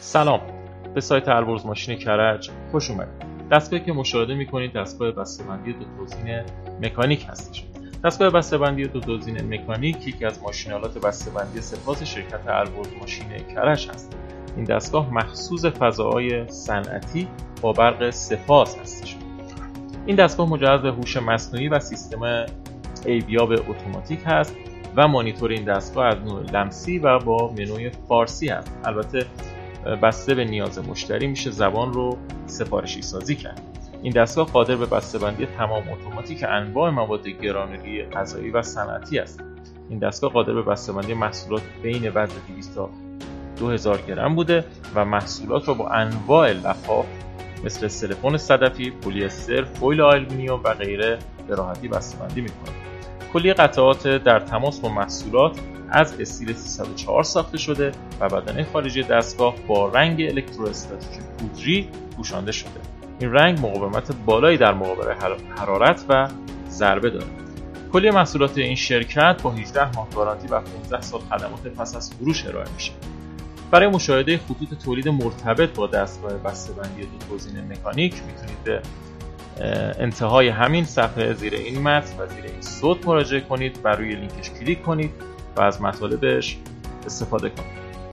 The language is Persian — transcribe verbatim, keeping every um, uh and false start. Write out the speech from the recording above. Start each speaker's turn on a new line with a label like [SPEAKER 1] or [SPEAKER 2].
[SPEAKER 1] سلام، به سایت البرز ماشین کرج خوش اومدید. دستگاهی که مشاهده می‌کنید دستگاه بسته‌بندی دو توزین مکانیک هستش. دستگاه بسته‌بندی دو توزین مکانیک یکی از ماشین‌آلات بسته‌بندی سپاس شرکت البرز ماشین کرج است. این دستگاه مخصوص فضاهای صنعتی با برق سه‌فاز هستش. این دستگاه مجهز به هوش مصنوعی و سیستم عیبیاب اتوماتیک هست و مانیتور این دستگاه از نوع لمسی و با منوی فارسی است. البته بسته به نیاز مشتری میشه زبان رو سفارشی سازی کرد. این دستگاه قادر به بسته‌بندی تمام اتوماتیک انواع مواد گرانری غذایی و صنعتی است. این دستگاه قادر به بسته‌بندی محصولات بین وزن دویست تا دو هزار گرم بوده و محصولات را با انواع لفاف مثل سیلیکون صدفی، پلی استر، فویل آلومینیوم و غیره به راحتی بسته‌بندی می‌کنه. کلیه قطعات در تماس با محصولات از استیل سیصد و چهار ساخته شده و بدنه خارجی دستگاه با رنگ الکتروستاتیک پودری پوشانده شده. این رنگ مقاومت بالایی در مقابل حرارت و ضربه دارد. کلیه محصولات این شرکت با هجده ماه گارانتی و پانزده سال خدمات پس از فروش ارائه میشه. برای مشاهده خطوط تولید مرتبط با دستگاه بسته‌بندی دو توزین مکانیک میتونید به انتهای همین صفحه زیر این متن و زیر این صوت مراجعه کنید و روی لینکش کلیک کنید و از مطالبش استفاده کنید.